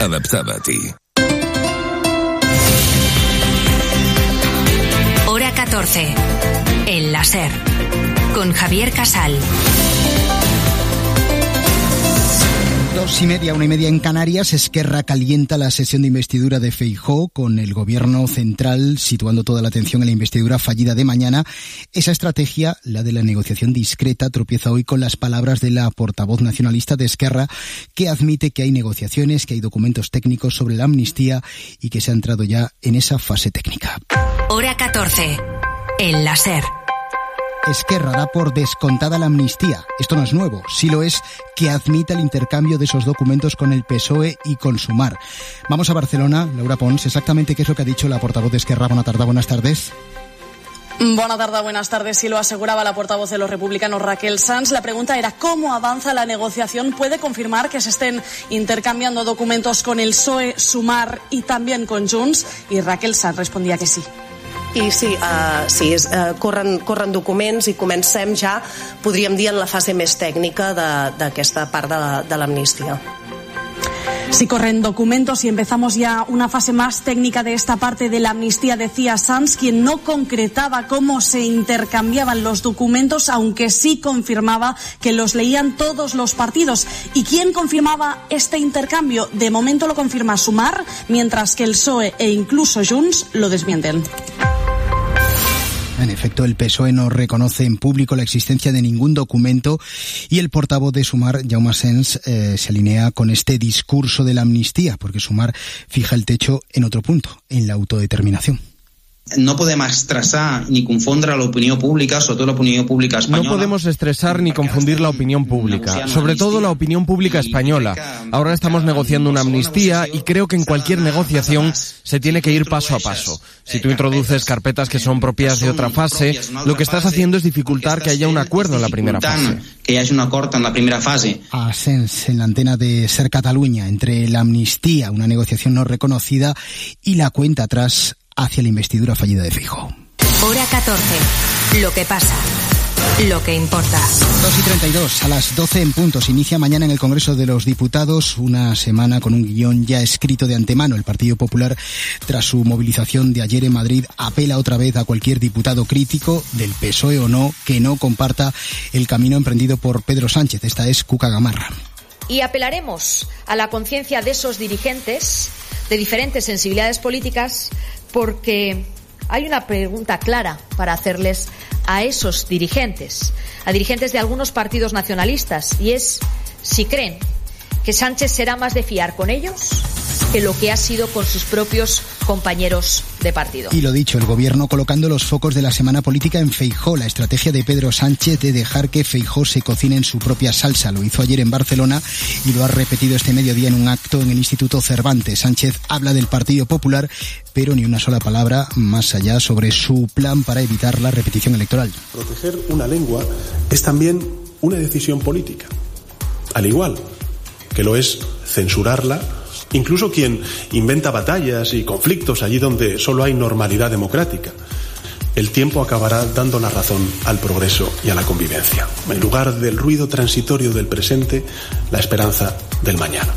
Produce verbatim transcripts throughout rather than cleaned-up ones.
adaptada a ti. Hora catorce. El láser. Con Javier Casal. Dos y media, una y media en Canarias. Esquerra calienta la sesión de investidura de Feijóo, con el gobierno central situando toda la atención en la investidura fallida de mañana. Esa estrategia, la de la negociación discreta, tropieza hoy con las palabras de la portavoz nacionalista de Esquerra, que admite que hay negociaciones, que hay documentos técnicos sobre la amnistía y que se ha entrado ya en esa fase técnica. Hora catorce. El láser. Esquerra da por descontada la amnistía. Esto no es nuevo, sí lo es que admita el intercambio de esos documentos con el P S O E y con Sumar. Vamos a Barcelona, Laura Pons, exactamente qué es lo que ha dicho la portavoz de Esquerra. Bona tarda, buenas tardes. Buenas tardes, buenas tardes. Sí lo aseguraba la portavoz de los republicanos, Raquel Sans. La pregunta era cómo avanza la negociación. ¿Puede confirmar que se estén intercambiando documentos con el P S O E, Sumar y también con Junts? Y Raquel Sans respondía que sí. I sí, uh, sí és, uh, corren, corren documents i comencem ja, podríem dir, en la fase més tècnica d'aquesta part de, de l'amnistia. Sí, corren documentos y empezamos ya una fase más técnica de esta parte de la amnistía, decía Sans, quien no concretaba cómo se intercambiaban los documentos, aunque sí confirmaba que los leían todos los partidos. ¿Y quién confirmaba este intercambio? De momento lo confirma Sumar, mientras que el P S O E e incluso Junts lo desmienten. En efecto, el P S O E no reconoce en público la existencia de ningún documento y el portavoz de Sumar, Jaume Sens, eh, se alinea con este discurso de la amnistía, porque Sumar fija el techo en otro punto, en la autodeterminación. No podem estressar ni confondre la opinión pública, sobre todo la opinión pública española. No podemos estresar ni confundir la opinión pública, sobre todo la opinión pública española. Ahora estamos negociando una amnistía y creo que en cualquier negociación se tiene que ir paso a paso. Si tú introduces carpetas que son propias de otra fase, lo que estás haciendo es dificultar que haya un acuerdo en la primera fase. Que haya un acuerdo en la primera fase. A Sens en la antena de Ser Cataluña, entre la amnistía, una negociación no reconocida, y la cuenta atrás hacia la investidura fallida de Feijóo. Hora catorce. Lo que pasa. Lo que importa. dos y treinta y dos, a las doce en punto. Se inicia mañana en el Congreso de los Diputados una semana con un guión ya escrito de antemano. El Partido Popular, tras su movilización de ayer en Madrid, apela otra vez a cualquier diputado crítico, del P S O E o no, que no comparta el camino emprendido por Pedro Sánchez. Esta es Cuca Gamarra. Y apelaremos a la conciencia de esos dirigentes de diferentes sensibilidades políticas, porque hay una pregunta clara para hacerles a esos dirigentes, a dirigentes de algunos partidos nacionalistas, y es si creen que Sánchez será más de fiar con ellos que lo que ha sido con sus propios compañeros de partido. Y lo dicho, el gobierno colocando los focos de la semana política en Feijóo, la estrategia de Pedro Sánchez de dejar que Feijóo se cocine en su propia salsa. Lo hizo ayer en Barcelona y lo ha repetido este mediodía en un acto en el Instituto Cervantes. Sánchez habla del Partido Popular, pero ni una sola palabra más allá sobre su plan para evitar la repetición electoral. Proteger una lengua es también una decisión política, al igual que lo es censurarla. Incluso quien inventa batallas y conflictos allí donde solo hay normalidad democrática. El tiempo acabará dando la razón al progreso y a la convivencia. En lugar del ruido transitorio del presente, la esperanza del mañana.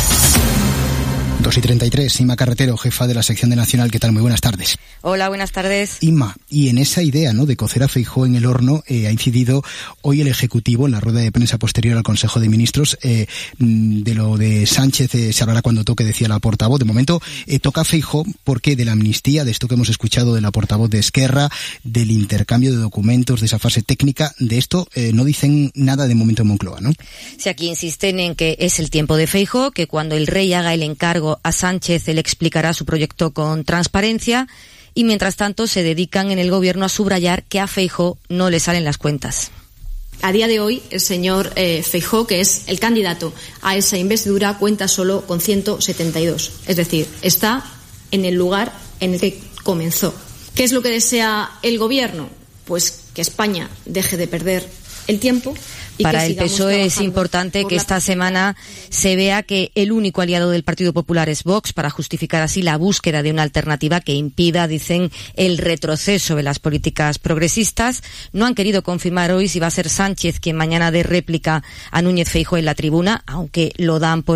dos y treinta y tres, Inma Carretero, jefa de la sección de Nacional. ¿Qué tal? Muy buenas tardes. Hola, buenas tardes. Inma, y en esa idea, ¿no?, de cocer a Feijóo en el horno, eh, ha incidido hoy el Ejecutivo en la rueda de prensa posterior al Consejo de Ministros. Eh, de lo de Sánchez eh, se hablará cuando toque, decía la portavoz. De momento eh, toca a Feijóo porque de la amnistía, de esto que hemos escuchado de la portavoz de Esquerra, del intercambio de documentos, de esa fase técnica, de esto eh, no dicen nada de momento en Moncloa, ¿no? Sí, aquí insisten en que es el tiempo de Feijóo, que cuando el rey haga el encargo a Sánchez, él explicará su proyecto con transparencia, y mientras tanto se dedican en el gobierno a subrayar que a Feijóo no le salen las cuentas. A día de hoy, el señor eh, Feijóo, que es el candidato a esa investidura, cuenta solo con ciento setenta y dos. Es decir, está en el lugar en el que comenzó. ¿Qué es lo que desea el gobierno? Pues que España deje de perder el tiempo. Y Para el P S O E es importante que esta semana se vea que el único aliado del Partido Popular es Vox, para justificar así la búsqueda de una alternativa que impida, dicen, el retroceso de las políticas progresistas. No han querido confirmar hoy si va a ser Sánchez quien mañana dé réplica a Núñez Feijóo en la tribuna, aunque lo dan por